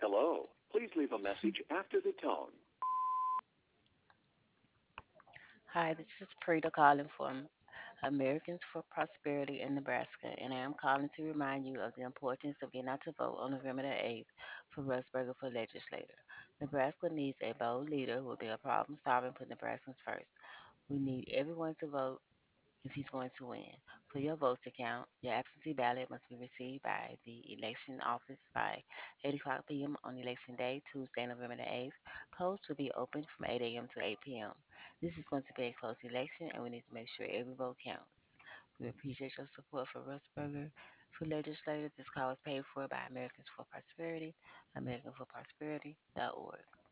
Hello. Please leave a message after the tone. Hi, this is Prita calling from Americans for Prosperity in Nebraska, and I am calling to remind you of the importance of getting out to vote on November the 8th for Russ Berger for legislator. Nebraska needs a bold leader who will be a problem solver and put Nebraskans first. We need everyone to vote if he's going to win. For your vote to count, your absentee ballot must be received by the election office by 8 o'clock p.m. on election day, Tuesday, November the 8th. Polls will be open from 8 a.m. to 8 p.m. This is going to be a close election, and we need to make sure every vote counts. We appreciate your support for Russ Berger. For legislators, this call is paid for by Americans for Prosperity, AmericanForProsperity.org.